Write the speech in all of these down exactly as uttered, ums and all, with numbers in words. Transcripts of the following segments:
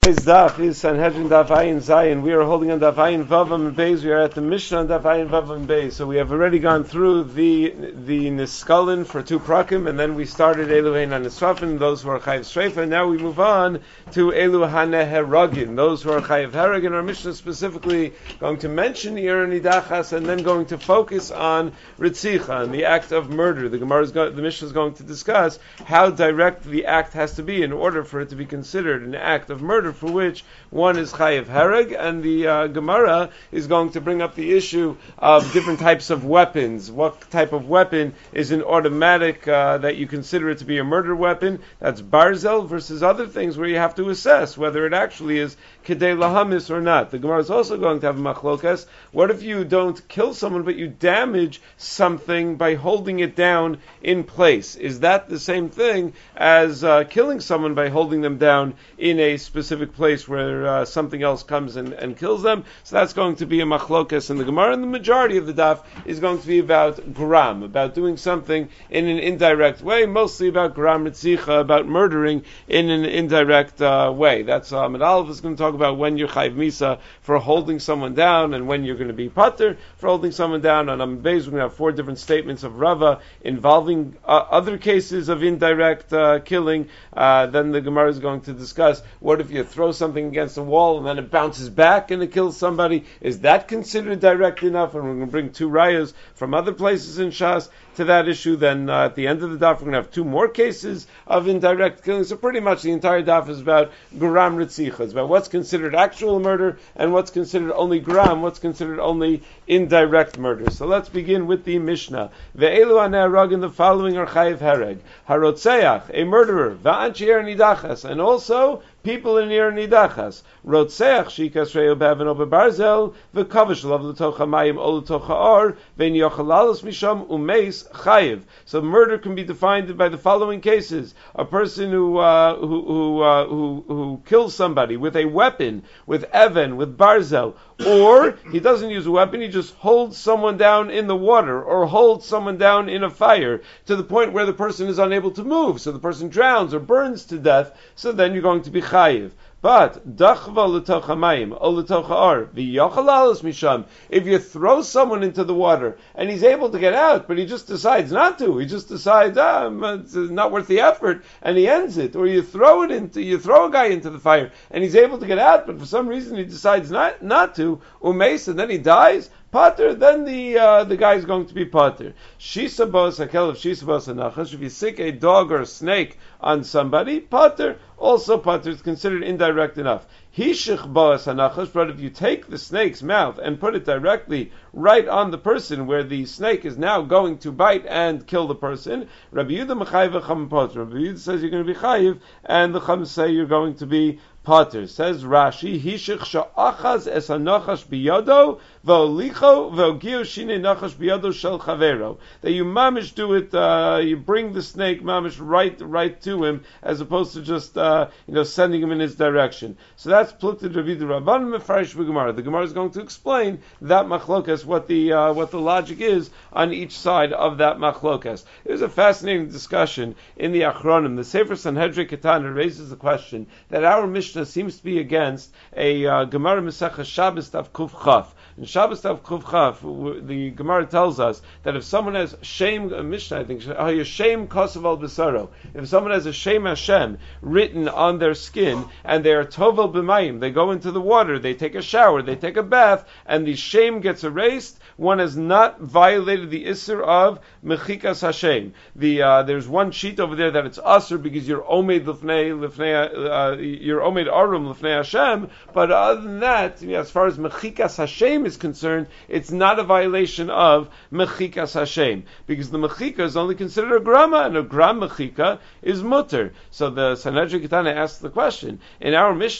Today's daf is Sanhedrin Daf Ayin Zayin. We are holding on Daf Ayin Vavam and Beis. We are at the Mishnah on Daf Ayin Vavam and Beis. So we have already gone through the the Niskalin for two prakim, and then we started Elu Hein HaNisrafin, those who are Chayiv Shreifa, and now we move on to Elu HaNeheragin, those who are Chayiv Herag. And our Mishnah specifically going to mention Ir Nidachas and then going to focus on Ritzicha, and the act of murder. The Gemara is go- the Mishnah is going to discuss how direct the act has to be in order for it to be considered an act of murder, for which one is chayiv hereg, and the uh, Gemara is going to bring up the issue of different types of weapons. What type of weapon is an automatic uh, that you consider it to be a murder weapon? That's barzel, versus other things where you have to assess whether it actually is kedei lahamis or not. The Gemara is also going to have a machlokas. What if you don't kill someone but you damage something by holding it down in place? Is that the same thing as uh, killing someone by holding them down in a specific place where uh, something else comes and, and kills them? So that's going to be a machlokas in the Gemara, and the majority of the daf is going to be about gram, about doing something in an indirect way, mostly about gram ritzicha, about murdering in an indirect uh, way. That's um, and Aleph is going to talk about when you're chayv misa for holding someone down, and when you're going to be pater for holding someone down. On Am Beis, we're going to have four different statements of Rava involving uh, other cases of indirect uh, killing. Uh, then the Gemara is going to discuss what if you throw something against a wall and then it bounces back and it kills somebody. Is that considered direct enough? And we're going to bring two rayas from other places in Shas to that issue. Then uh, at the end of the daf, we're going to have two more cases of indirect killing. So pretty much the entire daf is about gram ritzicha. It's about what's considered actual murder and what's considered only gram, what's considered only indirect murder. So let's begin with the Mishnah. Ve'elu haneharagin, the following are chayiv hereg. Harotzeach, a murderer, va'anchi er nidachas, and also people in Ir Nidachas. Rotzeach shikas reyo be'aven o be'barzel, v'kavish lav l'toch hamayim o l'toch ha'or, ve'en yochalalos misham umeis chayiv. So murder can be defined by the following cases: a person who uh, who who, uh, who who kills somebody with a weapon, with even, with barzel, or he doesn't use a weapon, he just holds someone down in the water, or holds someone down in a fire, to the point where the person is unable to move, so the person drowns or burns to death, so then you're going to be chayiv. But dachva l'toch hamayim o l'toch ha'or v'yochalalos misham, if you throw someone into the water and he's able to get out, but he just decides not to, he just decides, ah, it's not worth the effort, and he ends it. Or you throw it into, you throw a guy into the fire and he's able to get out, but for some reason he decides not not to, umeis, and then he dies. Pater, then the uh, the guy is going to be pater. Shisa bos hakel, shisa bos hanachash. If you sick a dog or a snake on somebody, pater, also pater is considered indirect enough. Hishich bos hanachash, but if you take the snake's mouth and put it directly right on the person where the snake is now going to bite and kill the person, Rabbi Yehuda mechayiv chum pater. Rabbi Yehuda says you're going to be chayiv, and the chum say you're going to be pater. Says Rashi, Hishich sha'achaz es hanachash biyado v'olicho v'ogiu shine nachash biyado shel chavero. That you mamish do it, uh, you bring the snake mamish right right to him, as opposed to just uh, you know sending him in his direction. So that's plukted Rabbi the Rabban mefarish b'Gemara. The Gemara is going to explain that machlokas, what the uh, what the logic is on each side of that machlokas. It was a fascinating discussion in the Achronim. The Sefer Sanhedrin Ketana raises the question that our Mishnah seems to be against a uh, Gemara Masechah Shabbos Tav Kuf Chaf. In Shabbos Tav Kuf Chaf, the Gemara tells us that if someone has shame, uh, Mishnah, I think, shame kosav al besaro, if someone has a shame Hashem written on their skin, and they are tovel b'mayim, they go into the water, they take a shower, they take a bath, and the shame gets erased, one has not violated the Isser of Mechikas Hashem. The uh, there's one sheet over there that it's Asr because you're Omed Lifnei Lifnei uh, you're Omed Arum Lifnei Hashem. But other than that, you know, as far as Mechikas Hashem is concerned, it's not a violation of Mechikas Hashem, because the Mechika is only considered a grama, and a gram Mechika is mutter. So the Sanhedrin Ketana asks the question in our Mishnah: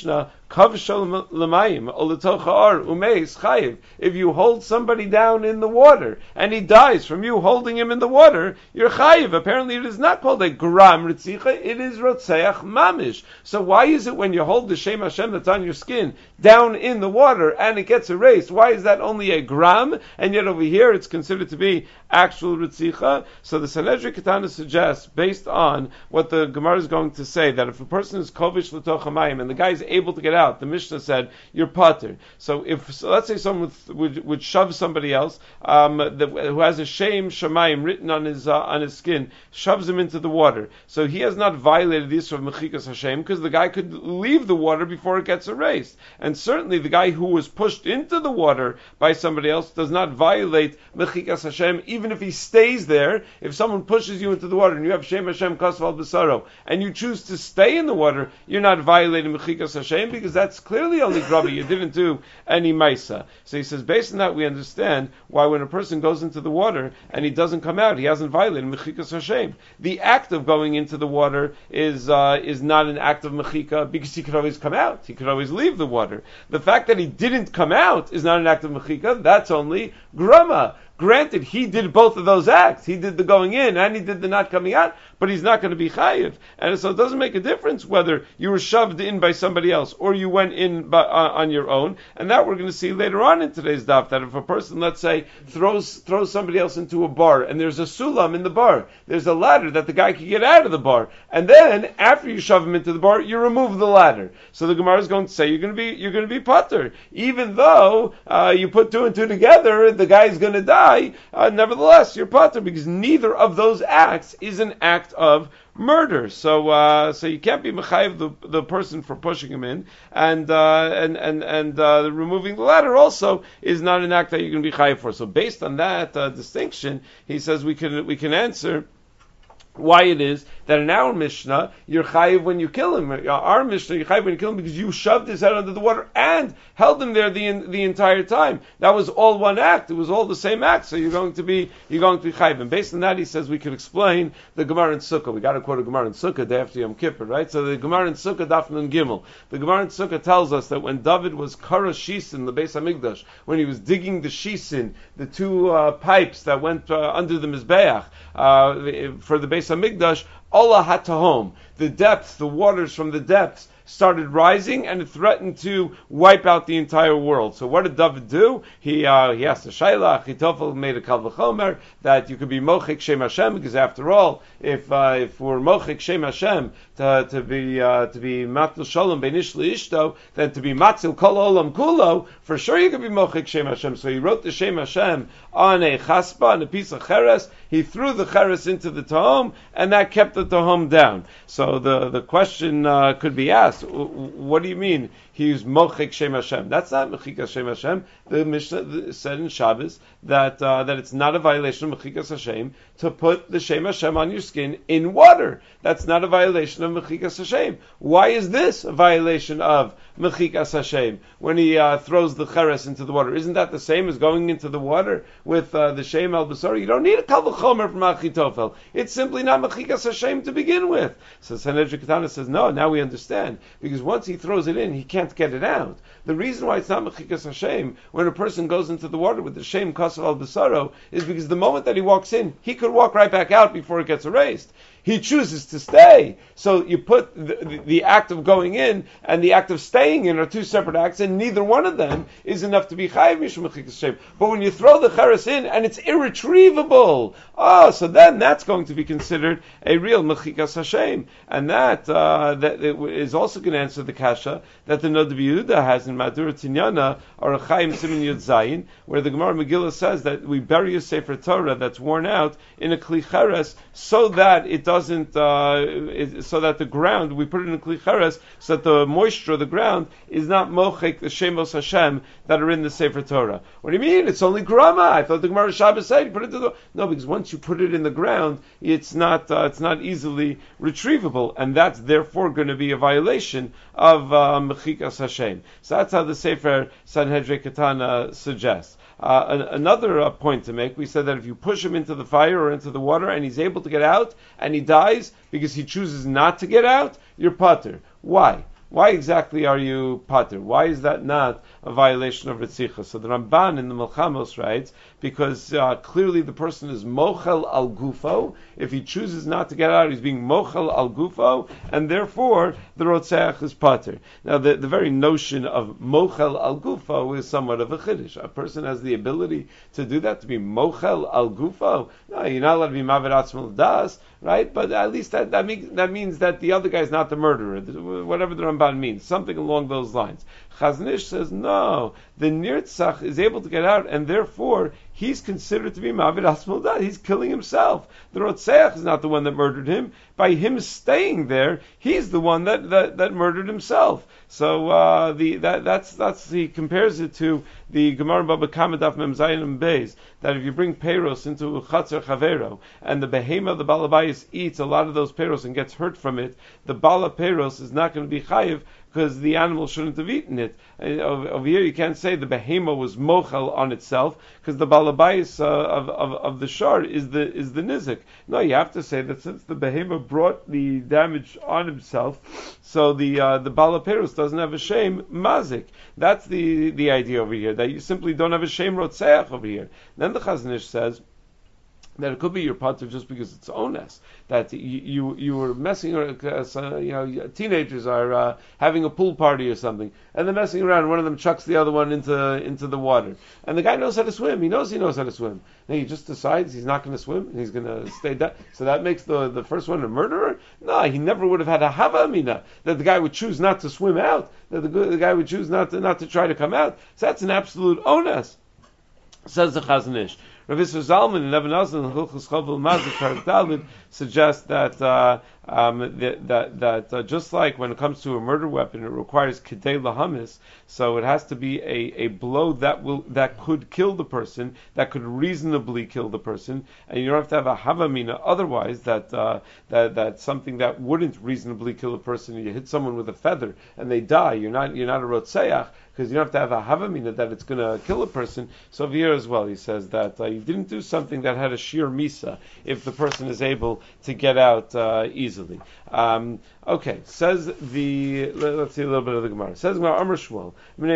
Kavshal l'mayim oletocha ar umeis chayiv. If you hold somebody down in the water and he dies from you holding him in the water, you're chayiv. Apparently, it is not called a gram ritzicha; it is rotzeach mamish. So why is it when you hold the Shem Hashem that's on your skin down in the water and it gets erased? Why is that only a gram, and yet over here it's considered to be actual ritzicha? So the Sanhedrin Ketana suggests, based on what the Gemara is going to say, that if a person is kovish l'toch hamayim and the guy is able to get out, the Mishnah said you're pater. So if so let's say someone would, would, would shove somebody else um, that, who has a shame shamayim written on his uh, on his skin, shoves him into the water. So he has not violated the issue of mechikas Hashem because the guy could leave the water before it gets erased. And certainly the guy who was pushed into the water by somebody else does not violate mechikas Hashem, even if he stays there. If someone pushes you into the water and you have Shem Hashem Kasval B'Saro and you choose to stay in the water, you're not violating mechikas Hashem because that's clearly only grubby. You didn't do any maisa. So he says, based on that, we understand why when a person goes into the water and he doesn't come out, he hasn't violated mechikas Hashem. The act of going into the water is uh, is not an act of mechika because he could always come out. He could always leave the water. The fact that he didn't come out is not an act of mechika. That's only grama. Granted, he did both of those acts. He did the going in and he did the not coming out, but he's not going to be chayiv. And so it doesn't make a difference whether you were shoved in by somebody else or you went in by, uh, on your own. And that we're going to see later on in today's daf, that if a person, let's say, throws throws somebody else into a bar and there's a sulam in the bar, there's a ladder that the guy can get out of the bar, and then after you shove him into the bar, you remove the ladder. So the Gemara is going to say you're going to be you're going to be pater, even though uh, you put two and two together, the guy's going to die. Uh, nevertheless, you're pater because neither of those acts is an act of murder. So, uh, so you can't be mechayiv the the person for pushing him in, and uh, and and and uh, removing the ladder also is not an act that you can be chayiv for. So, based on that uh, distinction, he says we can we can answer why it is that in our Mishnah you're chayiv when you kill him. Our Mishnah you're chayiv when you kill him because you shoved his head under the water and held him there the the entire time. That was all one act. It was all the same act. So you're going to be you're going to be chayiv. And based on that, he says we can explain the Gemara in Sukkah. We got to quote a Gemara in Sukkah day after Yom Kippur, right? So the Gemara in Sukkah Daf Nun Gimel. The Gemara in Sukkah tells us that when David was kara shisin the Beis Hamikdash, when he was digging the shisin, the two uh, pipes that went uh, under the mizbeach uh, for the Beis Hamikdash, Allah hatahom, the depths, the waters from the depths started rising, and it threatened to wipe out the entire world. So what did David do? He uh, he asked the Shailach, Achitofel made a kal v'chomer that you could be mochik Shem Hashem, because after all, if uh, if we're mochik Shem Hashem to to be uh, to be matzil shalom beinish leishto, then to be matzil kol olam kulo, for sure you could be mochik Shem Hashem. So he wrote the Shem Hashem on a chaspa, on a piece of cheres. He threw the cheres into the tahom, and that kept the tahom down. So the the question uh, could be asked: what do you mean he's mochik Shem Hashem? That's not mechikas Shem Hashem. The Mishnah said in Shabbos that uh, that it's not a violation of mechikas Hashem to put the Shem Hashem on your skin in water. That's not a violation of mechikas Hashem. Why is this a violation of mechikas Hashem when he uh, throws the cheres into the water? Isn't that the same as going into the water with uh, the Shem al Basar? You don't need a kal v'chomer from Achitofel. It's simply not mechikas Hashem to begin with. So Sanhedrin Ketana says, no, now we understand. Because once he throws it in, he can't get it out. The reason why it's not mechikas Hashem when a person goes into the water with the Shem kasav al Basaro is because the moment that he walks in, he could walk right back out before it gets erased. He chooses to stay. So you put the, the, the act of going in and the act of staying in are two separate acts, and neither one of them is enough to be chayiv mishum mechikas Hashem. But when you throw the cheres in and it's irretrievable, oh, so then that's going to be considered a real mechikas Hashem, and that uh, that is also going to answer the kasha that the Noda B'Yehuda has in Madura Tinyana or a Chaim Siman Yud Zayin, where the Gemara Megillah says that we bury a Sefer Torah that's worn out in a kli cheres so that it doesn't, uh, it, so that the ground, we put it in a kli cheres, so that the moisture of the ground is not mochek the Shemos Hashem that are in the Sefer Torah. What do you mean? It's only grama. I thought the Gemara Shabbos said you put it to the no, because once you put it in the ground, it's not uh, it's not easily retrievable, and that's therefore going to be a violation of uh, mechikas Hashem. So that's how the Sefer Sanhedrin Ketana suggests. Uh, an, another uh, point to make, we said that if you push him into the fire or into the water and he's able to get out and he dies because he chooses not to get out, you're pater. Why? why exactly are you pater? Why is that not a violation of Ritzicha? So the Ramban in the Melchamos writes, because uh, clearly the person is mochel al gufo. If he chooses not to get out, he's being mochel al gufo, and therefore the Rotzeach is pater. Now the, the very notion of mochel al gufo is somewhat of a chiddush. A person has the ability to do that, to be mochel al gufo. No, you're not allowed to be maver atzmal das, right? But at least that that means that means that the other guy is not the murderer, whatever the Ramban means, something along those lines. Chazon Ish says no, the nirtzach is able to get out, and therefore he's considered to be mavid asmal das. He's killing himself. The Rotzeach is not the one that murdered him. By him staying there, he's the one that that, that murdered himself. So uh, the that that's that's he compares it to the Gemara Baba Kama Daf Mem Zayin and Beis, that if you bring peiros into Chatzer Chavero and the behema, the balabayis, eats a lot of those peiros and gets hurt from it, the bala peiros is not going to be chayiv because the animal shouldn't have eaten it. Uh, over here you can't say the behema was mochel on itself because the balabayis uh, of, of of the shar is the is the nizik. No, you have to say that since the behema brought the damage on himself, so the uh, the bala peiros doesn't have a shame mazik. That's the the idea over here, that you simply don't have a shame rotzeach over here. Then the Chazon Ish says that it could be your pater just because it's ones, that you you, you were messing around, uh, you know, teenagers are uh, having a pool party or something, and they're messing around, and one of them chucks the other one into into the water, and the guy knows how to swim, he knows he knows how to swim, and he just decides he's not going to swim, and he's going to stay down, so that makes the, the first one a murderer? No, he never would have had a hava amina, that the guy would choose not to swim out, that the, the guy would choose not to, not to try to come out, so that's an absolute ones, says the Chazon Ish. Rav Yisrael Zalman in Eben Azan and Hilchos Chovel Mazik Parak Daled suggests that uh, um, that that, that uh, just like when it comes to a murder weapon, it requires kedei lahamis, so it has to be a, a blow that will that could kill the person, that could reasonably kill the person, and you don't have to have a havamina. Otherwise, that uh, that that's something that wouldn't reasonably kill a person. You hit someone with a feather and they die. You're not you're not a rotzeach, because you don't have to have a havamina that it's going to kill a person. So over here as well, he says that uh, you didn't do something that had a sheer misa if the person is able to get out uh, easily. Um, okay, says the, let's see a little bit of the Gemara. Says Gemara, Amar Shmuel,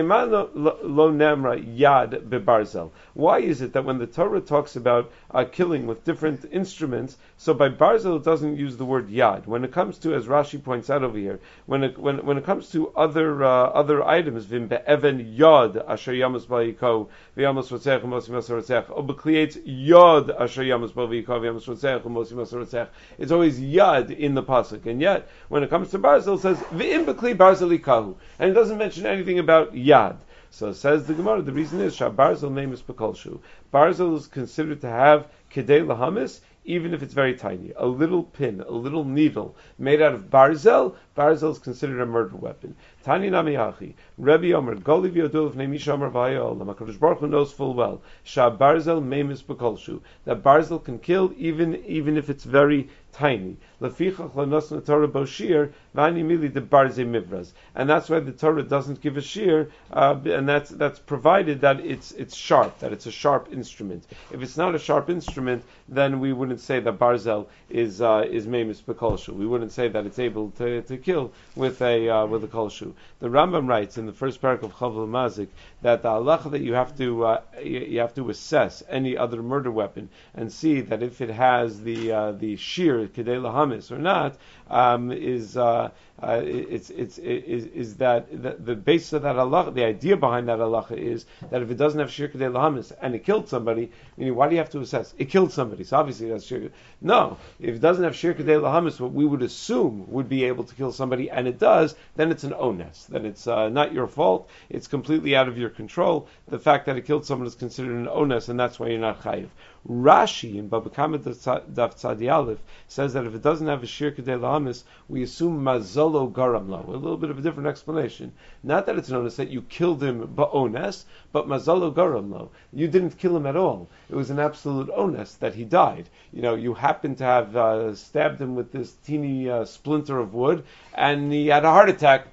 lo nemra yad bebarzel. Why is it that when the Torah talks about uh, killing with different instruments, so by barzel it doesn't use the word yad? When it comes to, as Rashi points out over here, when it when when it comes to other uh, other items, vim be'even yad asher yamas ba'yiko v'yamas rotzech u'mosi masar rotzech, or beklietz yad asher yamas ba'yiko v'yamas rotzech u'mosi masar rotzech. It's always yad in the pasuk, and yet when it comes to barzel, it says v'im bekli barzel ikahu, and it doesn't mention anything about yad. So says the Gemara, the reason is shah barzel memis bekolshu. Barzel is considered to have kedei lahamis, even if it's very tiny. A little pin, a little needle made out of barzel, barzel is considered a murder weapon. Tani nami hachi, Rebbe Omer, Goli v'yodul v'nei misha Omer v'hayolam. HaKadosh Baruch Hu knows full well, shah barzel memis bekolshu, that barzel can kill even even if it's very tiny. Lefichach lanosna Torah boshir v'ani mili de barze mivraz, and that's why the Torah doesn't give a shear, uh, and that's that's provided that it's it's sharp, that it's a sharp instrument. If it's not a sharp instrument, then we wouldn't say that barzel is uh, is memis bekolshu. We wouldn't say that it's able to, to kill with a uh, with a kolshu. The Rambam writes in the first parak of Chovel Mazik that the halacha that you have to uh, you, you have to assess any other murder weapon and see that if it has the uh, the shear kedei lahamis or not, um, is uh, uh, it's it's is, is that the, the basis of that halacha, the idea behind that halacha is that if it doesn't have shear kedei lahamis and it killed somebody, meaning why do you have to assess? It killed somebody, so obviously that's shear. No, if it doesn't have shear kedei lahamis, what we would assume would be able to kill somebody, and it does, then it's an ones. Then it's uh, not your fault. It's completely out of your control. The fact that it killed someone is considered an ones, and that's why you're not chayiv. Rashi in Baba Kama Daf Tzadi Aleph says that if it doesn't have a sheer kedei lahamis, we assume mazolo garam lo. A little bit of a different explanation. Not that it's an ones that you killed him ba'ones, but mazolo garam lo. You didn't kill him at all. It was an absolute ones that he died. You know, you happened to have uh, stabbed him with this teeny uh, splinter of wood, and he had a heart attack because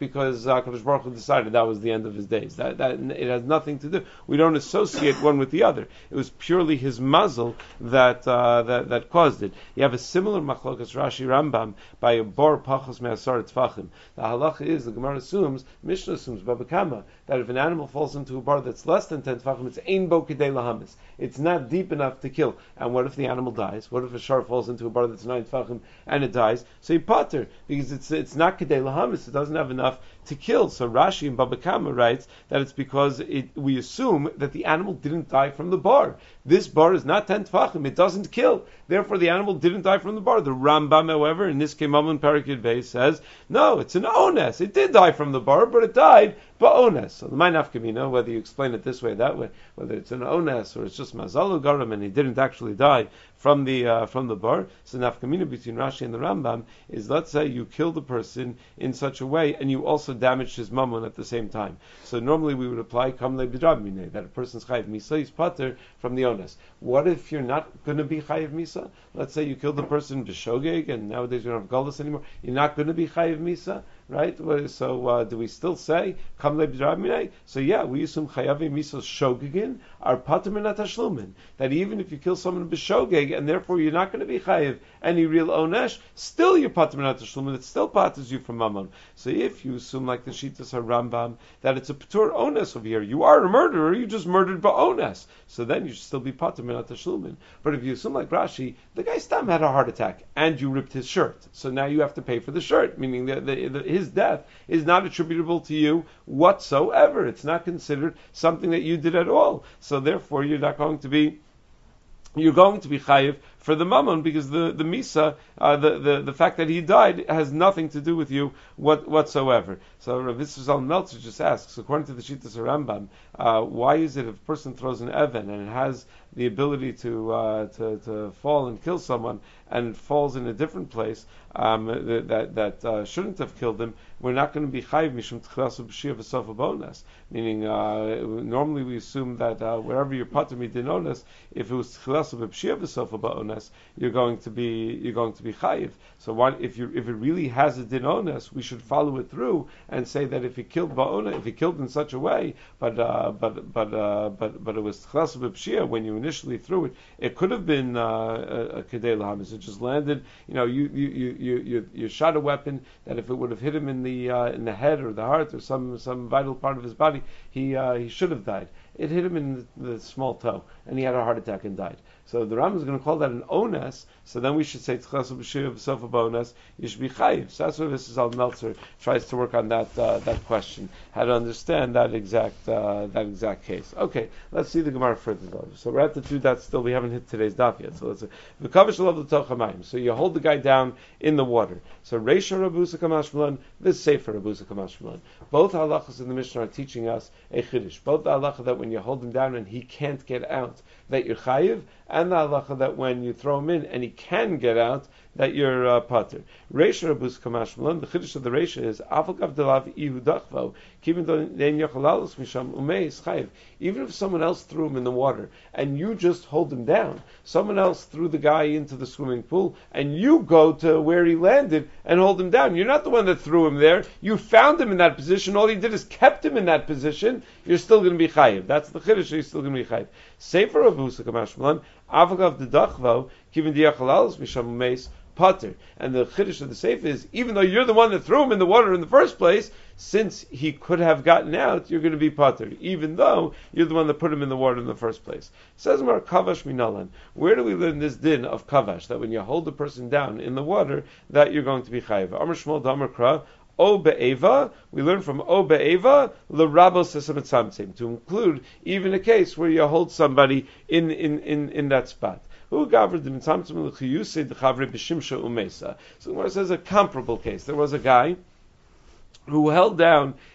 because HaKadosh Baruch Hu decided that was the end of his days. That, that it has nothing to do. We don't associate one with the other. It was purely his muzzle that uh, that that caused it. You have a similar machlokas Rashi Rambam by a bor pachos me'asar tfachim. The halacha is, the Gemara assumes, Mishnah assumes, Baba Kama, that if an animal falls into a bar that's less than ten tfachim, it's ein bo kedei lahamis. It's not deep enough to kill. And what if the animal dies? What if a shark falls into a bar that's nine tfachim and it dies? So you potter, because it's it's not kedei lahamis. It doesn't have enough to kill. So Rashi in Baba Kama writes that it's because it, we assume that the animal didn't die from the bar. This bar is not ten tfachim. It doesn't kill. Therefore, the animal didn't die from the bar. The Rambam, however, in this Kemam Parakid Bey says, no, it's an ones. It did die from the bar, but it died ba'ones. So the Mein Nafkamina, whether you explain it this way or that way, whether it's an ones or it's just mazalu garam and he didn't actually die from the uh, from the bar. So Nafkamina between Rashi and the Rambam is, let's say you killed the person in such a way and you also damaged his mammon at the same time. So normally we would apply kamle b'drabmine, that a person's chayiv misa is pater from the ones. What if you're not going to be chayiv misa? Let's say you killed the person b'shogeg, and nowadays you don't have galus anymore. You're not going to be chayiv misa, right? So uh, do we still say kamle b'drabmine? So yeah, we assume chayav misa shogegin are pater minat hashlumin. That even if you kill someone b'shogeg and therefore you're not going to be chayiv any real onesh, still you're pater minat hashlumin. It still paters you from mammon. So if you assume like the Shitas HaRambam that it's a patur ones over here, you are a murderer, you just murdered ba'ones. So then you should still be pater minat hashlumin. But if you assume like Rashi, the guy Stam had a heart attack and you ripped his shirt, so now you have to pay for the shirt, meaning that the, the, his death is not attributable to you whatsoever. It's not considered something that you did at all. So therefore you're not going to be you're going to be chayiv for the mammon, because the the misa, uh, the, the the fact that he died has nothing to do with you what, whatsoever. So Rav Yisrael Meltzer just asks, according to the Shitas Rambam, uh, why is it if a person throws an even and it has the ability to uh, to to fall and kill someone and falls in a different place um, that that uh, shouldn't have killed him, we're not going to be chayiv mishum tchilasu b'shia v'sofa b'ones. Meaning, uh, normally we assume that uh, wherever you're pater midinones, if it was tchilasu b'shia v'sofa b'ones, you're going to be you're going to be chayiv. So why, if you if it really has a dinones, we should follow it through and say that if he killed ba'ona, if he killed in such a way, but uh, but but uh, but but it was tchilasu b'shia when you initially threw it, it could have been uh, a kedei lahamis. It just landed. You know, you you, you you you you shot a weapon that if it would have hit him in the uh, in the head or the heart or some some vital part of his body, he uh, he should have died. It hit him in the, the small toe, and he had a heart attack and died. So the Rambam is going to call that an ones. So then we should say tchilasu b'shia v'sofa b'ones. You should be chayiv. So that's what Missus Al Meltzer tries to work on that uh, that question, how to understand that exact uh, that exact case. Okay, let's see the Gemara further though. So we're at the two dots still. We haven't hit today's daf yet. So let's v'kavish alav l'toch hamayim. So you hold the guy down in the water. So Reisha Rabusa Kamash Malan, this Sefer Rabusa Kamash Malan. Both halachas in the Mishnah are teaching us a chiddush. Both the halacha that when you hold him down and he can't get out, that you're chayiv, and the halacha that when you throw him in and he can get out, that you're uh, pater. Reisha Rabus Kamash Malan, the chiddush of the Reisha is Afal Kav Delav Ihu Dachvo, Kivin Dein Yochalalus Misham Umeis Chayiv. Even if someone else threw him in the water and you just hold him down, someone else threw the guy into the swimming pool and you go to where he landed and hold him down. You're not the one that threw him there. You found him in that position. All he did is kept him in that position. You're still going to be chayiv. That's the chiddush. You're still going to be chayiv. Sefer Rabusa Kamash Malan, Avagav Dedachvo, Kivin Diachalalos Misham Umeis Pater. And the chiddush of the sefer is, even though you're the one that threw him in the water in the first place, since he could have gotten out, you're going to be pater, even though you're the one that put him in the water in the first place. Says Mar Kavash Minalan. Where do we learn this din of Kavash, that when you hold the person down in the water, that you're going to be chayiv? Amar Shmuel Damar Kra, O be'eva, we learn from O be'eva, l'rabos esametzamtzim, to include even a case where you hold somebody in, in, in, in that spot. Who gathered the mitzamtzim l'chiyusei d'chavre b'shimsha umesa. So Gemara says a comparable case. There was a guy who held down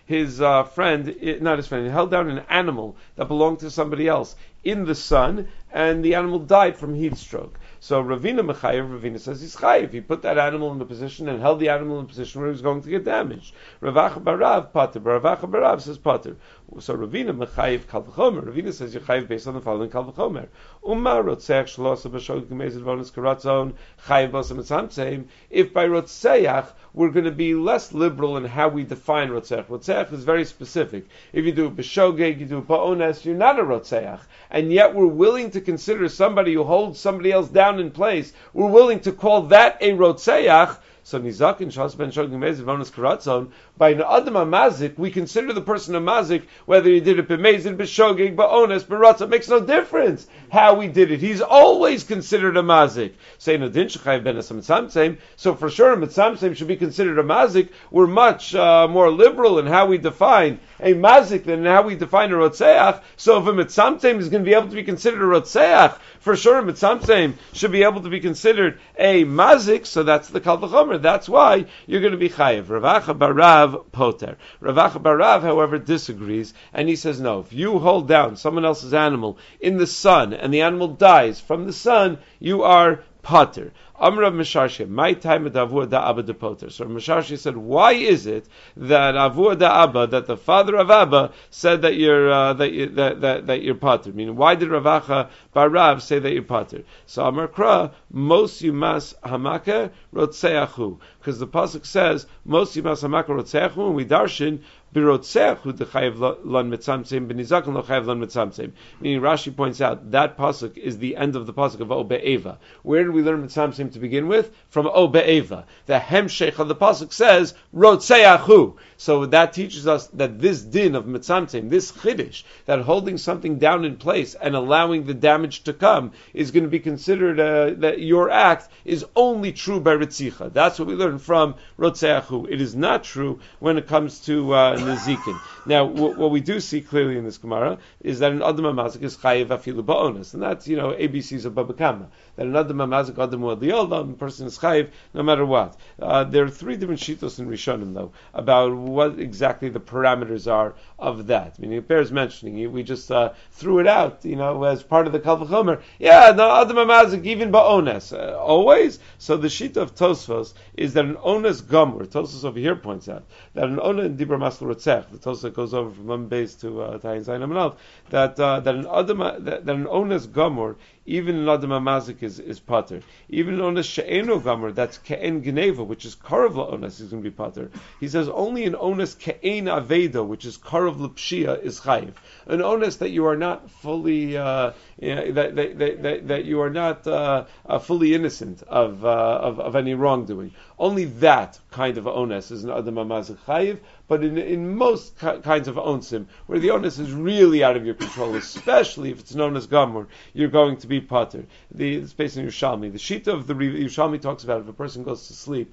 his uh, friend, not his friend, he held down an animal that belonged to somebody else in the sun, and the animal died from heat stroke. So Ravina Mechayev, Ravina says he's chayiv. He put that animal in the position and held the animal in a position where he was going to get damaged. Ravacha Barav Pater, Ravacha Barav says Pater. So Ravina Mechayev Kal V'chomer. Ravina says you're chayiv based on the following Kal V'chomer. Umma Rotzeach Shlosa B'Shogeg Mezid Vonis Karatzon Chayiv Basam Etzamtzeim. If by Rotzeach we're going to be less liberal in how we define Rotzeach. Rotzeach is very specific. If you do it B'Shogeg, you do it Ba'ones, you're not a Rotzeach. And yet we're willing to consider somebody who holds somebody else down in place, we're willing to call that a Rotzeach. So Nizakin Shas Ben Shogeg Mezid Vonis Karatzon. By an Adam Mazik, we consider the person a Mazik, whether he did it b'mezid, b'shogeg, b'ones, b'ratza, it makes no difference how we did it. He's always considered a Mazik. Say no din shechayev ben asam mitzamtzem. So for sure, mitzamtzem should be considered a Mazik. We're much uh, more liberal in how we define a Mazik than how we define a Rotzeach. So if a mitzamtzem is going to be able to be considered a Rotzeach, for sure, mitzamtzem should be able to be considered a Mazik. So that's the Kal V'chomer. That's why you're going to be chayev. Ravacha Barav Poter. Ravacha Barav, however, disagrees, and he says, no, if you hold down someone else's animal in the sun, and the animal dies from the sun, you are Poter. Amrav Misharshi, my time at Avua da Abba de Poter. So Misharshi said, why is it that Avua da Abba, that the father of Abba, said that you're uh, that, you, that, that that you're Poter? Meaning, why did Ravacha Barav say that you're Poter? So Amar Kra, Mos Yumas Hamaka Rotzeachu, because the pasuk says Mos Yumas Hamaka Rotzeachu, and we darshan Birotzeachu dechayev lon mitzamtzim b'nizaken lo chayev lon mitzamtzim. Meaning, Rashi points out that pasuk is the end of the pasuk of O Be'eva. Where did we learn mitzamtzim to begin with? From O Be'eva. The hemshech of the pasuk says Rotzeachu. So that teaches us that this din of mitzamtzim, this chiddush, that holding something down in place and allowing the damage to come, is going to be considered uh, that your act is only true by ritzicha. That's what we learn from Rotzeachu. It is not true when it comes to uh, nezikin. Now, w- what we do see clearly in this Gemara is that an adam hamazik is chayiv afilu ba'onos, and that's, you know, A B Cs of Baba Kama. That an adam hamazik adam u'adiyolda, a person is chayiv no matter what. Uh, there are three different shitos in Rishonim, though, about what exactly the parameters are of that. Meaning, it bears mentioning. We just uh, threw it out, you know, as part of the Kal V'chomer. Yeah, no adam hamazik even ba'ones, uh, always. So the shita of Tosfos is that an ones gomor. Tosfos over here points out that an ones in Dibra Masl Rotzech, the Tosfos goes over from one base to uh, Tayin Zayin Amanal, that uh, that an adam that, that an ones gomor, even an adam hamazik is is pater. Even an ones she'eno gomor, that's ke'en geneva, which is karav la'ones, is going to be pater. He says only an ones ke'en aveda, which is karav l'pshia, is chayiv. An ones that you are not fully uh, you know, that, that, that that you are not uh, uh, fully innocent of, uh, of of any wrongdoing. Only that kind of ones is an adam hamazik chayiv. But in in most ki- kinds of onsim, where the onus is really out of your control, especially if it's known as gamur, you're going to be pater. The it's based on Yerushalmi. The shita of the Yerushalmi talks about if a person goes to sleep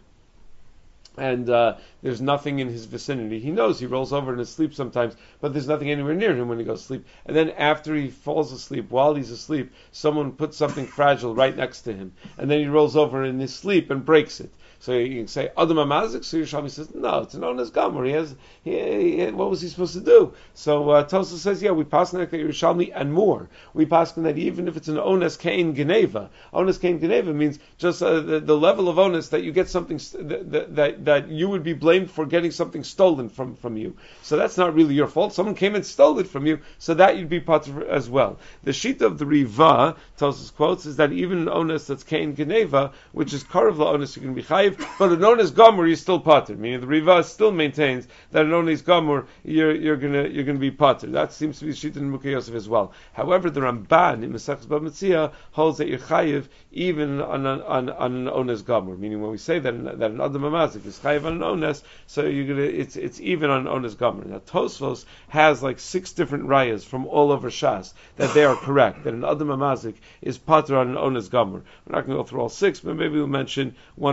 and uh, there's nothing in his vicinity. He knows he rolls over in his sleep sometimes, but there's nothing anywhere near him when he goes to sleep. And then after he falls asleep, while he's asleep, someone puts something fragile right next to him, and then he rolls over in his sleep and breaks it. So you can say Adam Hamazik. So Yerushalmi says no, it's known as Gamur. He has, he, he, what was he supposed to do? So uh, Tosa says, yeah, we pass on that Yerushalmi and more. We pass on that even if it's an Ones Kain Geneva. Ones Kain Geneva means just uh, the, the level of onus that you get something st- that, that that you would be blamed for getting something stolen from, from you. So that's not really your fault. Someone came and stole it from you, so that you'd be pater as well. The shita of the Riva, Tosa quotes, is that even an onus that's Kain Geneva, which is Karav la onus, you can be chayiv. But an ones gamur, you're still pater. Meaning the Riva still maintains that an ones gamur, you're you're gonna you're gonna be pater. That seems to be shita in Mukhe Yosef as well. However, the Ramban in Masechus Bava Metzia holds that you're chayiv even on an on, on an ones gamur. Meaning when we say that an, that an adam hamazik is chayiv on an ones, so you're gonna it's it's even on an ones gamur. Now Tosfos has like six different rayas from all over Shas that they are correct. That an adam hamazik is pater on an ones gamur. We're not going to go through all six, but maybe we'll mention one or two. So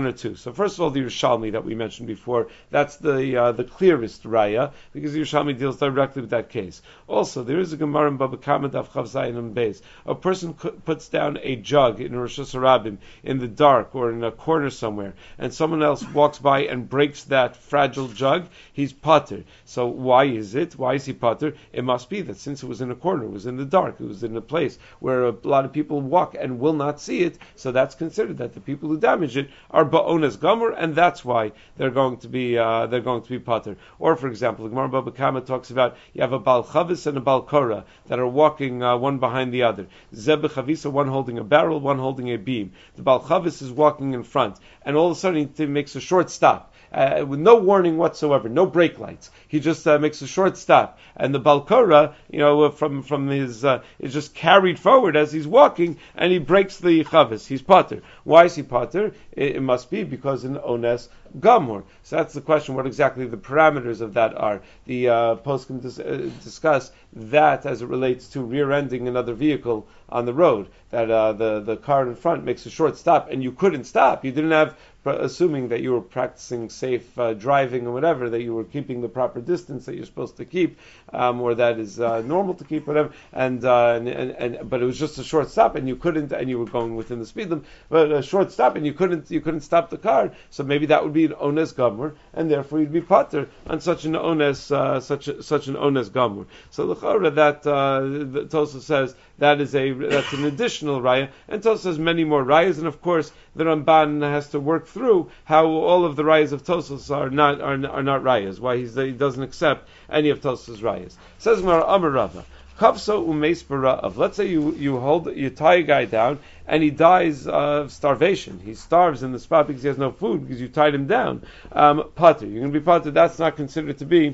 So first of all, the Yerushalmi that we mentioned before, that's the uh, the clearest raya, because the Yerushalmi deals directly with that case. Also, there is a Gemara in Baba Kama Daf Chav Zayin and Beis. A person puts down a jug in Rosh Hashanah in the dark or in a corner somewhere, and someone else walks by and breaks that fragile jug, he's pater. So why is it? Why is he pater? It must be that since it was in a corner, it was in the dark, it was in a place where a lot of people walk and will not see it, so that's considered that the people who damage it are ba'ones gomer, and that's why they're going to be uh, they're going to be pater. Or for example, the Gemara Baba Kama talks about you have a bal chavis and a bal kora that are walking uh, one behind the other. Zeb chavisa, one holding a barrel, one holding a beam. The bal chavis is walking in front, and all of a sudden he makes a short stop. Uh, with no warning whatsoever, no brake lights. He just uh, makes a short stop, and the Balkora, you know, from from his uh, is just carried forward as he's walking, and he breaks the chavis. He's pater. Why is he pater? It, it must be because in ones gamor. So that's the question: what exactly the parameters of that are? The uh, poskim dis- uh, discuss that as it relates to rear-ending another vehicle on the road. That uh, the the car in front makes a short stop, and you couldn't stop. You didn't have. Assuming that you were practicing safe uh, driving or whatever, that you were keeping the proper distance that you're supposed to keep, um, or that is uh, normal to keep, whatever. And, uh, and, and and but it was just a short stop, and you couldn't, and you were going within the speed limit, but a short stop, and you couldn't, you couldn't stop the car. So maybe that would be an ones gomer, and therefore you'd be pater on such an ones, uh, such a, such an ones gomer. So the chora that uh, Tosa says that is a that's an additional raya, and Tosa has many more rayas, and of course the Ramban has to work through how all of the rayas of Tosfos are not are, are not rayas. Why he's, he doesn't accept any of Tosfos' rayas. Says Gemara Amar Rava, Kafso umeis bara'av. Let's say you you hold you tie a guy down and he dies of starvation. He starves in the spot because he has no food because you tied him down. Um, pater, you're going to be pater. That's not considered to be.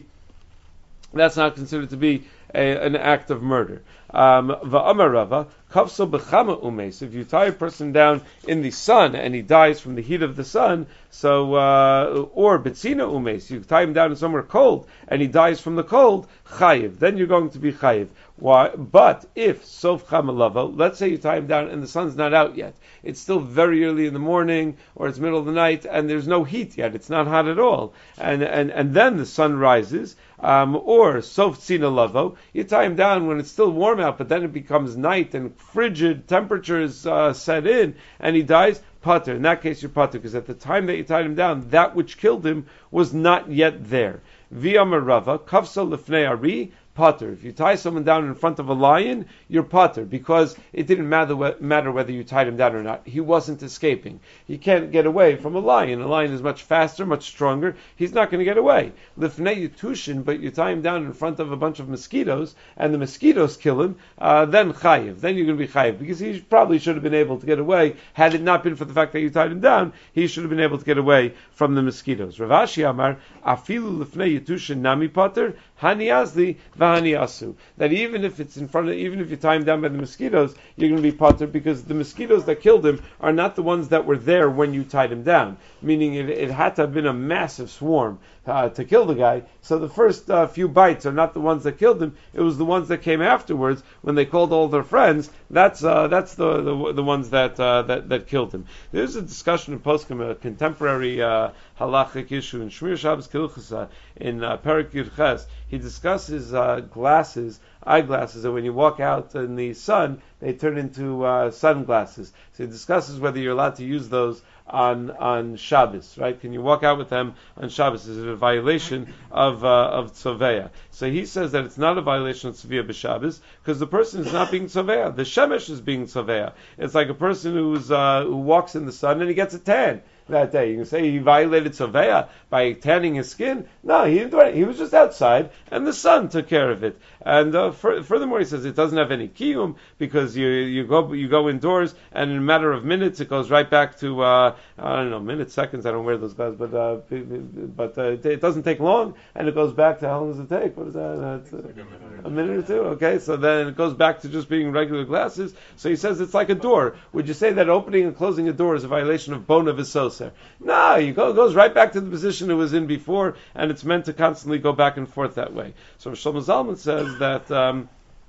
That's not considered to be a, an act of murder. Um, Va'amar Rava, kafso b'chama umes. If you tie a person down in the sun and he dies from the heat of the sun, so uh, or betzina umes, you tie him down in somewhere cold and he dies from the cold, chayiv. Then you're going to be chayiv. Why? But if sof chamalava, let's say you tie him down and the sun's not out yet. It's still very early in the morning or it's middle of the night and there's no heat yet. It's not hot at all. And and and then the sun rises. Um, or sof tzina lavo, you tie him down when it's still warm out, but then it becomes night and frigid temperatures uh, set in, and he dies. Pater. In that case, you're pater, because at the time that you tied him down, that which killed him was not yet there. V'amar Rava, kafsa lefnei ari. Pater. If you tie someone down in front of a lion, you're pater, because it didn't matter, wh- matter whether you tied him down or not. He wasn't escaping. He can't get away from a lion. A lion is much faster, much stronger. He's not going to get away. Lifnei yutushin, but you tie him down in front of a bunch of mosquitoes, and the mosquitoes kill him, uh, then chayiv. Then you're going to be chayiv, because he probably should have been able to get away. Had it not been for the fact that you tied him down, he should have been able to get away from the mosquitoes. Rav Ashi Amar, afilu lifnei yutushin nami pater, hani azli, asu. That even if it's in front of, even if you tie him down by the mosquitoes, you're going to be pater, because the mosquitoes that killed him are not the ones that were there when you tied him down. Meaning it, it had to have been a massive swarm uh, to kill the guy. So the first uh, few bites are not the ones that killed him. It was the ones that came afterwards when they called all their friends. That's uh, that's the, the the ones that uh, that that killed him. There's a discussion in Poskim, a contemporary uh, halachic issue in Shmir Shabbos Kilchasa in uh, Perek Yud Ches. He discusses uh, glasses, eyeglasses, that when you walk out in the sun, they turn into uh, sunglasses. So he discusses whether you're allowed to use those on on Shabbos, right? Can you walk out with them on Shabbos? Is it a violation of uh, of Tzoveya? So he says that it's not a violation of Tzoveya b'Shabbos, because the person is not being Tzoveya. The Shemesh is being Tzoveya. It's like a person who's uh, who walks in the sun and he gets a tan that day. You can say he violated Tzoveya by tanning his skin. No, he didn't do it. He was just outside, and the sun took care of it. And uh, for, furthermore, he says it doesn't have any kiyum, because you you go you go indoors, and in a matter of minutes, it goes right back to uh, I don't know, minutes, seconds. I don't wear those glasses, but uh, but uh, it doesn't take long, and it goes back to how long does it take? What is that? That's, uh, like a, minute a minute or two. Okay, so then it goes back to just being regular glasses. So he says it's like a door. Would you say that opening and closing a door is a violation of bona v'soser? No, you go, it goes right back to the position it was in before, and it's meant to constantly go back and forth that way. So Shlomo Zalman says that um,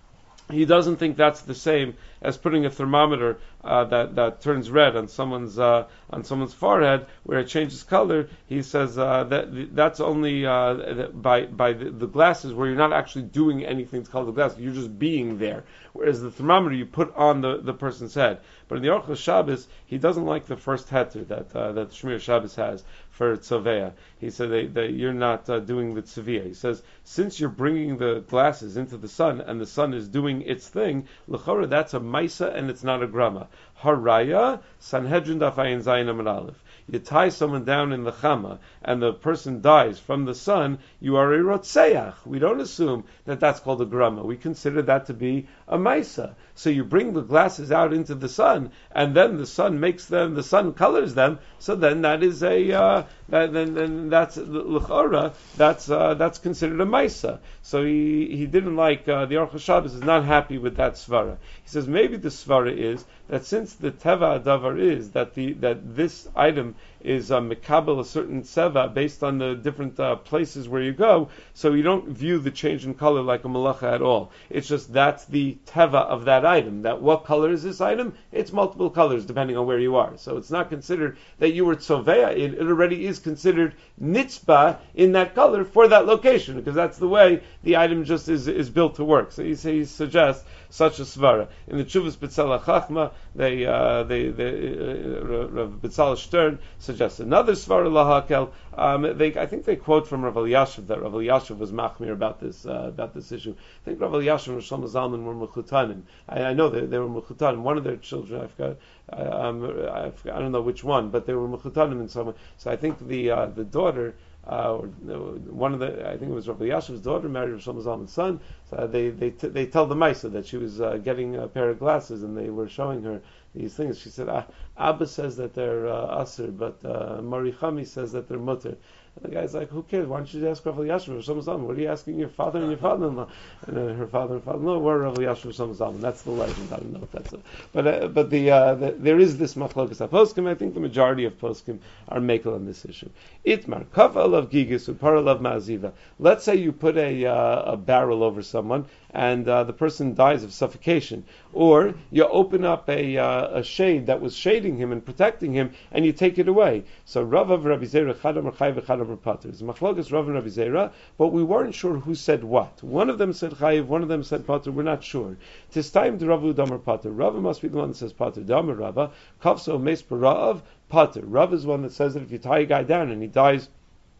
he doesn't think that's the same as putting a thermometer uh, that that turns red on someone's uh, on someone's forehead where it changes color. He says uh, that that's only uh, by by the, the glasses where you're not actually doing anything to color the glasses. You're just being there. Whereas the thermometer you put on the, the person's head. But in the Orchos Shabbos, he doesn't like the first heter that uh, that Shmir Shabbos has for Tzovea. He said that, that you're not uh, doing the Tzivia. He says, since you're bringing the glasses into the sun and the sun is doing its thing, l'chora, that's a Maisa and it's not a Grama. Haraya, Sanhedrin Daf Ayin Zayin Amud Aleph. You tie someone down in the Chama and the person dies from the sun, you are a Rotseach. We don't assume that that's called a Grama. We consider that to be a Maisa. So you bring the glasses out into the sun, and then the sun makes them, the sun colors them. So then that is a, uh, that, then, then that's l'chora. That's uh, that's considered a ma'isa. So he, he didn't like uh, the Orchos Shabbos is not happy with that svara. He says maybe the svara is that since the teva davar is that the that this item is uh, mekabel a certain seva based on the different uh, places where you go, so you don't view the change in color like a malacha at all. It's just that's the teva of that item. That what color is this item? It's multiple colors depending on where you are. So it's not considered that you were tzovea. It, it already is considered nitzba in that color for that location because that's the way the item just is is built to work. So he, he suggests such a svara in the Tshuvas B'Tzalach Chachma. They uh, they, they uh, Rav B'Tzalach Stern suggests another svara lahakel. Um, they I think they quote from Rav Elyashiv that Rav Elyashiv was machmir about this uh, about this issue. I think Rav Elyashiv and Rosh Shlomo Zalman were mechutanim. I, I know they, they were mechutanim. One of their children, I forgot, um, I, forgot, I don't know which one, but they were mechutanim in some way. So I think the uh, the daughter. Uh, or, one of the, I think it was Rabbi Yashiv's daughter married Rosh Shlomo Zalman's son. So they they t- they tell the Maisa that she was uh, getting a pair of glasses, and they were showing her these things. She said, ah, Abba says that they're uh, asr, but uh, Marichami says that they're mutter. And the guy's like, who cares? Why don't you just ask Rav Elyashiv Rosh Shlomo Zalman? What are you asking your father and your father-in-law? And uh, her father and father-in-law were Rav Elyashiv Rosh Shlomo Zalman. That's the legend. I don't know if that's it. But uh, but the, uh, the there is this machlokas poskim. I think the majority of poskim are makel on this issue. Itmar kafa of gigis upara of ma'aziva. Let's say you put a uh, a barrel over someone and uh, the person dies of suffocation, or you open up a uh, a shade that was shading him and protecting him, and you take it away. So Rav of Rabbi Zera chadam chayiv chadam pater. It's machlokas Rav and Rabbi Zera, but we weren't sure who said what. One of them said chayiv, one of them said pater. We're not sure. Tis time to Rav Damar pater. Rav must be the one that says pater. Damar Rava kafso meis parav pater. Rav is one that says that if you tie a guy down and he dies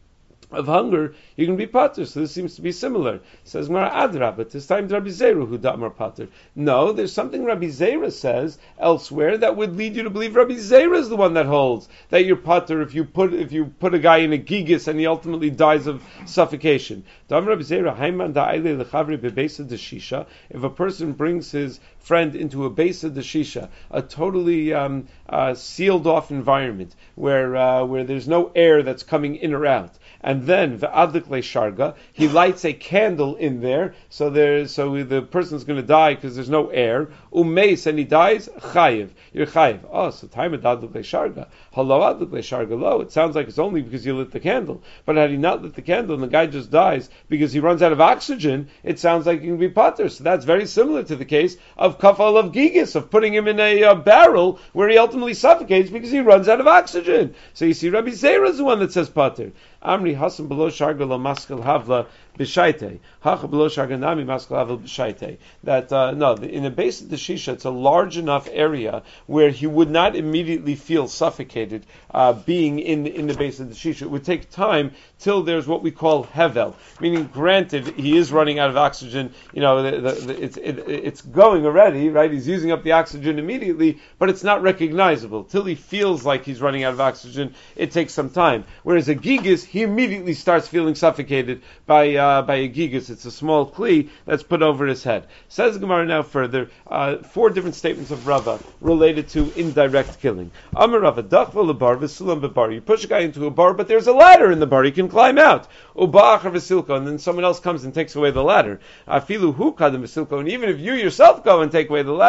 of hunger, you can be pater. So this seems to be similar. Says Mara Adra, but this time Rabbi Zera who damar pater. No, there's something Rabbi Zera says elsewhere that would lead you to believe Rabbi Zera is the one that holds that you're pater if you put if you put a guy in a gigas and he ultimately dies of suffocation. Damar Rabbi Zera hayman da'ile lechavri bebeisa deshisha. If a person brings his friend into a besa deshisha, a totally um, uh, sealed off environment where uh, where there's no air that's coming in or out. And then v'adlik le'sharga, he lights a candle in there, so there's so the person's going to die because there's no air. Umeis, and he dies. Chayiv, you're chayiv. Oh, so time of adlik le'sharga. Halo adlik le'sharga lo. It sounds like it's only because you lit the candle. But had he not lit the candle and the guy just dies because he runs out of oxygen, it sounds like you can be pater. So that's very similar to the case of kafal of gigis, of putting him in a uh, barrel where he ultimately suffocates because he runs out of oxygen. So you see, Rabbi Zera is the one that says pater. Amri Hasan below Sharga lo Maskal Havla B'Shaite. Hacha below Sharga Nami Maskal Havla B'Shaite. That, uh, no, in the base of the Shisha, it's a large enough area where he would not immediately feel suffocated uh, being in, in the base of the Shisha. It would take time till there's what we call Hevel. Meaning, granted, he is running out of oxygen, you know, the, the, the, it's, it, it's going already, right? He's using up the oxygen immediately, but it's not recognizable. Till he feels like he's running out of oxygen, it takes some time. Whereas a gigas, he immediately starts feeling suffocated by uh, by a gigas. It's a small kli that's put over his head. Says Gemara now further, uh, four different statements of Rava related to indirect killing. Amar Rava, dachva lebar v'sulam bebar. You push a guy into a bar, but there's a ladder in the bar. He can climb out. Uba'achar v'silko, and then someone else comes and takes away the ladder. Afilu hu kadam v'silko, and even if you yourself go and take away the ladder,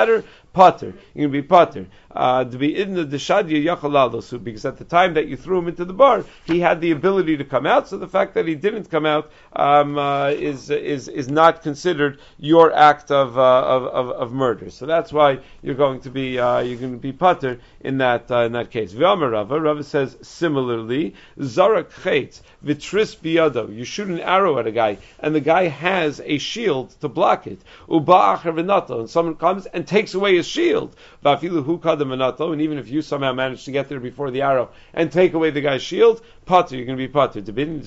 Potter. You're going to be Potter. Uh, to be in the Shadia Yachalalosu, because at the time that you threw him into the bar, he had the ability to come out. So the fact that he didn't come out um, uh, is is is not considered your act of, uh, of of of murder. So that's why you're going to be uh, you're going to be Potter in that uh, in that case. V'amar Rava, Rava says similarly, Zarak Chetz Vitris Biyado. You shoot an arrow at a guy, and the guy has a shield to block it. Uba'achar v'nato, and someone comes and takes away his shield. V'afilu hu kadam v'nato, and even if you somehow manage to get there before the arrow and take away the guy's shield, Potter, you're going to be Potter. Because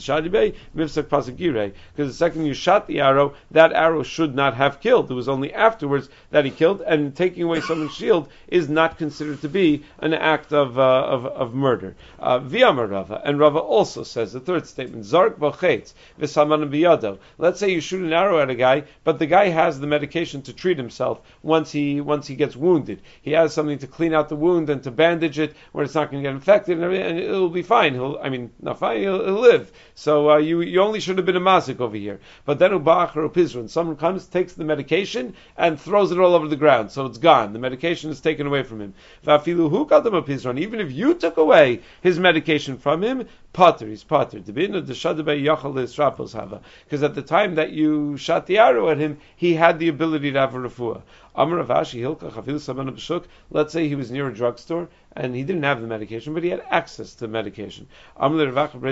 the second you shot the arrow, that arrow should not have killed. It was only afterwards that he killed, and taking away someone's shield is not considered to be an act of uh, of, of murder. Uh, V'amar Rava, and Rava also says the third statement: Zark b'chetz v'saman biyado. Let's say you shoot an arrow at a guy, but the guy has the medication to treat himself once he once he gets wounded. He has something to clean out the wound and to bandage it where it's not going to get infected, and, and it'll be fine. He'll, I mean, not fine. He'll, he'll live. So uh, you you only should have been a mazik over here. But then ubach or upizron, someone comes, takes the medication and throws it all over the ground, so it's gone. The medication is taken away from him. V'afilu hu kadam upizron. Even if you took away his medication from him, Potter, he's Potter. Because at the time that you shot the arrow at him, he had the ability to have a refuah. Let's say he was near a drugstore and he didn't have the medication, but he had access to medication. Meaning,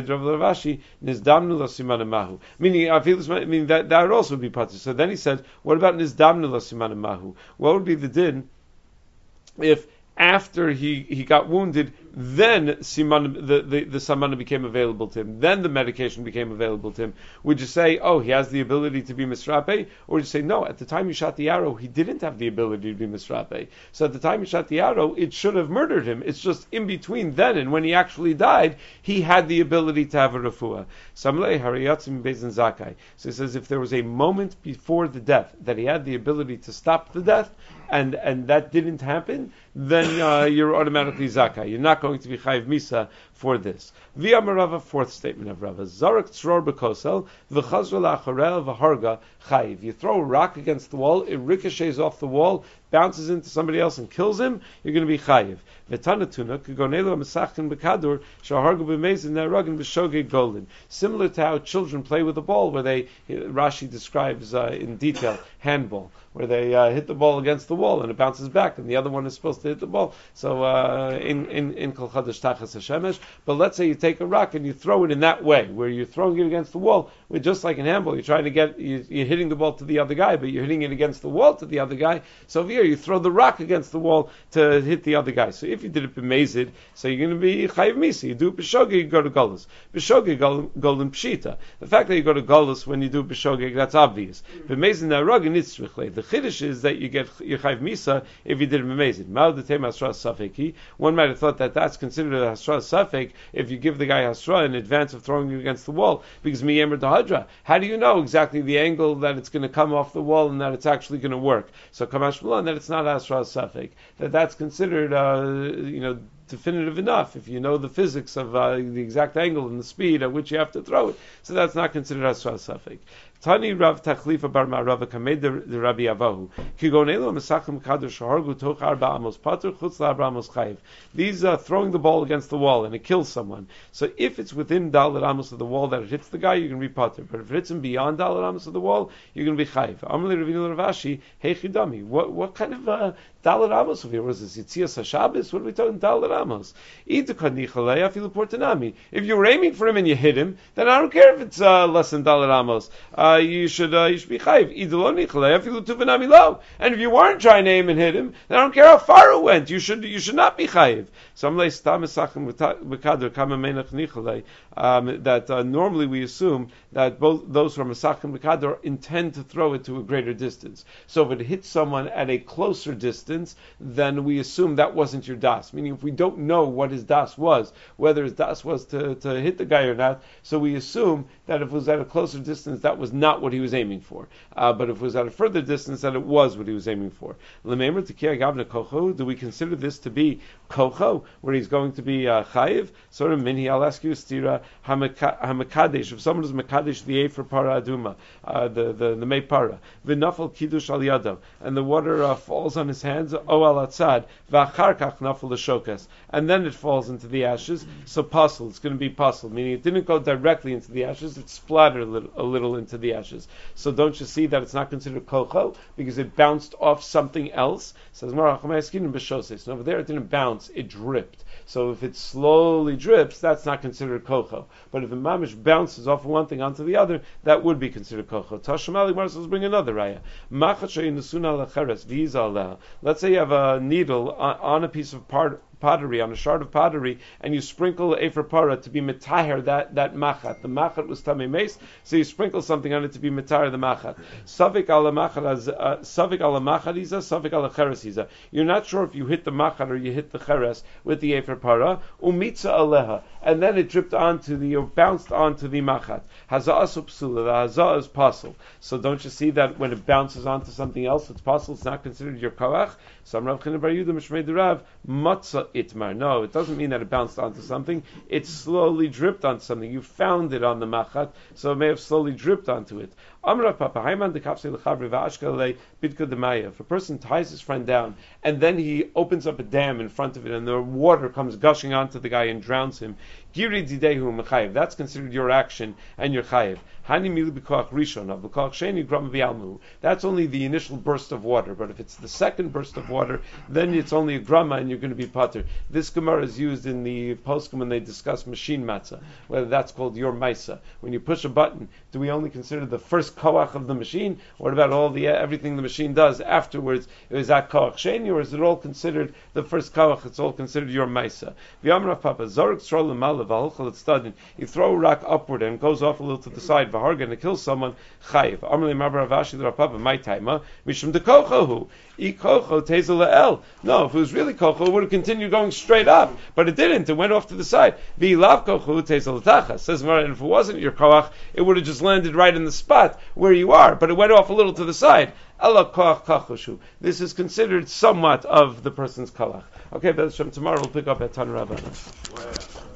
meaning that, that would also be Potter. So then he said, what about nizdamnu l'simana mahu? What would be the din if after he, he got wounded, then siman, the, the, the samana became available to him, then the medication became available to him? Would you say, oh, he has the ability to be misrape? Or would you say, no, at the time he shot the arrow, he didn't have the ability to be misrape. So at the time he shot the arrow, it should have murdered him. It's just in between then and when he actually died, he had the ability to have a refuah. So he says, if there was a moment before the death that he had the ability to stop the death, and and that didn't happen, then uh, you're automatically zakai. You're not going to be chayiv misa for this. V'amar Rava, fourth statement of Rava: Zarak tzror bekosel v'chazra la'acharel v'harga chayiv. You throw a rock against the wall, it ricochets off the wall, bounces into somebody else and kills him, you're going to be chayiv. V'tanatuna k'gonelu ha'mesachkin b'kadur shahargu b'mezin na'ragin b'shogeg golin. Similar to how children play with the ball, where they, Rashi describes uh, in detail, handball, where they uh, hit the ball against the wall and it bounces back, and the other one is supposed to hit the ball. So uh, in in in Kol Chadash Tachas Hashemesh. But let's say you take a rock and you throw it in that way, where you're throwing it against the wall, where just like in handball, you're trying to get you, you're hitting the ball to the other guy, but you're hitting it against the wall to the other guy. So over here, you throw the rock against the wall to hit the other guy. So if you did it b'mezid, so you're going to be chayiv misa. You do it b'shogeg, you go to golus. B'shogeg golden pshita. The fact that you go to golus when you do b'shogeg, that's obvious. B'mezid na'ragin nitzrichle. The chiddush is that you get your chayiv misa if you did it b'mezid. Ma'od the tema hasra safeki. One might have thought that that's considered a hasra safek if you give the guy hasra in advance of throwing it against the wall, because miyemer dahadra. How do you know exactly the angle that it's going to come off the wall and that it's actually going to work? So kamash malon that it's not hasra safek. That that's considered, uh, you know, definitive enough if you know the physics of uh, the exact angle and the speed at which you have to throw it. So that's not considered hasra safek. Tani Rav Tachlifa Bar Ma'arava Kamed the Rabbi Avahu Kigonelo Mesachim Kadosh Hargu Toch Arba Amos Pater Chutz LaArba Amos Chayiv. These are throwing the ball against the wall and it kills someone. So if it's within Dalet Amos of the wall that it hits the guy, you can be Pater. But if it hits him beyond Dalet Amos of the wall, you're going to be Chayiv. Amalei Ravina Ravashi Hey Chidami. What what kind of uh, Dalet Amos over here? Was this Yitzias HaShabbos? What are we talking Dalet Amos? If you were aiming for him and you hit him, then I don't care if it's uh, less than Dalet Amos. Uh, you should uh, you should be chayiv. And if you weren't trying to aim and hit him, then I don't care how far it went. You should you should not be chayiv. Um, that uh, normally we assume that both those who are Masachim Mekador intend to throw it to a greater distance. So if it hits someone at a closer distance, then we assume that wasn't your das. Meaning if we don't know what his das was, whether his das was to, to hit the guy or not, so we assume that if it was at a closer distance, that was not what he was aiming for. Uh, but if it was at a further distance, that it was what he was aiming for. Do we consider this to be kocho, where he's going to be uh, chayiv? Sort of minhi, I'll ask you, stira, hamakadesh, if someone is makadesh the for para aduma, uh, the, the, the mei para, v'nafal kiddush al yadav, and the water uh, falls on his hand, hands, o al atzad, v'achar kach nafel l'shokas, and then it falls into the ashes. So puzzle, it's going to be puzzle, meaning it didn't go directly into the ashes; it splattered a little, a little into the ashes. So don't you see that it's not considered kocho because it bounced off something else? Says Marach Ma'askin b'shoses. And over there, it didn't bounce; it dripped. So if it slowly drips, that's not considered kocho. But if the mamish bounces off one thing onto the other, that would be considered kocho. Tashemali Marcel, bring another raya. Let's say you have a needle on, on a piece of part, pottery, on a shard of pottery, and you sprinkle efer para to be metaher that, that machat. The machat was tamei meis, so you sprinkle something on it to be metaher the machat. Savik ala machat, savik ala machatiza, savik ala cheresiza. You're not sure if you hit the machat or you hit the cheres with the efer para, umitza aleha, and then it dripped onto the, or bounced onto the machat. Haza'asu psula, the haza'ah is pasul. So don't you see that when it bounces onto something else, it's pasul, it's not considered your koach? So I'm Rav Chana bar Yehuda Mishmei Derav, matzah itmar. No, it doesn't mean that it bounced onto something. It slowly dripped onto something. You found it on the machat, so it may have slowly dripped onto it. Amra Papa Haiman de Kapse Lechavri Va'ashkale Bidka Demaya. If a person ties his friend down and then he opens up a dam in front of it and the water comes gushing onto the guy and drowns him, Giri Didehu Mechayev. That's considered your action and your chayev. Hani Mili B'Koach Rishon of B'Koach Sheni Gram V'Yalmu. That's only the initial burst of water. But if it's the second burst of water, then it's only a grama and you're going to be pater. This Gemara is used in the poskim when they discuss machine matzah, whether that's called your maisa. When you push a button, do we only consider the first koach of the machine? What about all the everything the machine does afterwards? Is that koach sheni, or is it all considered the first koach? It's all considered your maisa. V'yamrav Papa Zorik Srol L'Malav V'Halchal Tzadin. You throw a rock upward and it goes off a little to the side. V'harga, and it kills someone. Chayiv. Amrli Mabra Avashi L'Rapapa. My taima mishum dekochohu. I kocho tezel la'el. No, if it was really kocho, it would have continued going straight up, but it didn't. It went off to the side. V'ilav kocho tezel l'tachas. Says Mara, and if it wasn't your koach, it would have just landed right in the spot where you are, but it went off a little to the side. Ela koach kachoshu. This is considered somewhat of the person's koach. Okay, but tomorrow we'll pick up at Tan Rabbah.